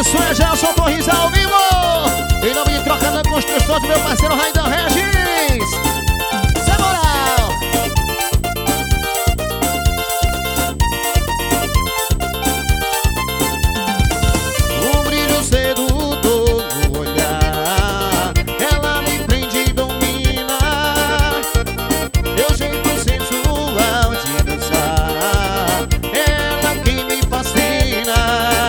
som é Gelson Torres ao vivo. Em nome de Trocando Construção do meu parceiro Raidan Regis. Sem moral. Um brilho sedutor no olhar, ela me prende e domina. Meu jeito sensual de dançar, ela quem me fascina.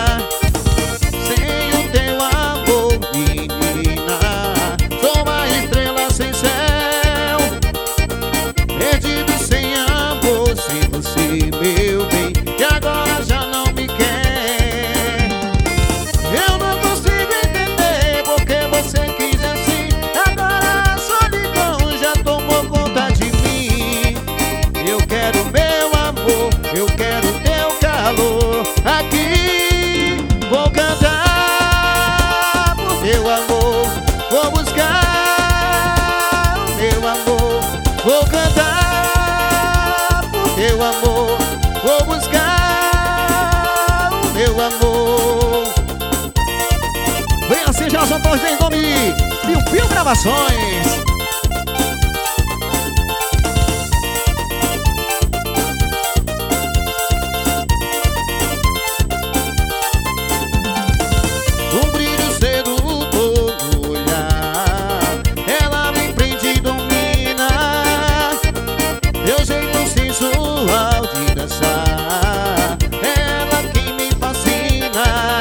Sem o teu amor, menina, sou uma estrela sem céu. Perdido sem amor, sem você, meu bem, que agora já não me quer. Eu não consigo entender porque você quis assim. Agora a solidão já tomou conta de mim. Eu quero meu amor, eu quero teu calor. Aqui vou cantar por teu amor, vou buscar o meu amor. Vou cantar por teu amor, vou buscar o meu amor. Vem assim, Gelson Torres, em nome de Fio Gravações. Um brilho sedutor no olhar, ela me prende e domina. Meu jeito sensual de dançar, ela quem me fascina.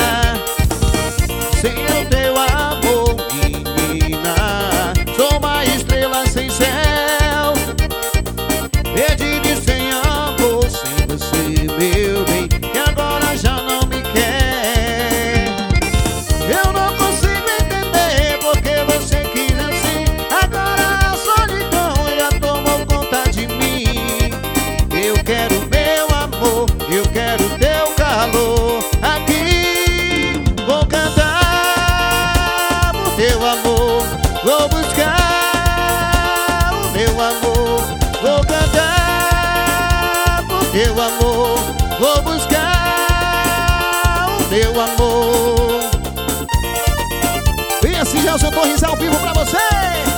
Sem o teu amor, menina, sou uma estrela sem céu. Perdido e sem amor, sem você, meu bem, que agora já não me quer. Eu não consigo entender porque você quis assim. Agora a solidão já tomou conta de mim. Eu quero meu amor, eu quero teu calor. Aqui vou cantar por teu amor, vou buscar o meu amor. Vou cantar por teu amor, vou buscar o meu amor. E assim, Gelson Torres ao vivo pra você.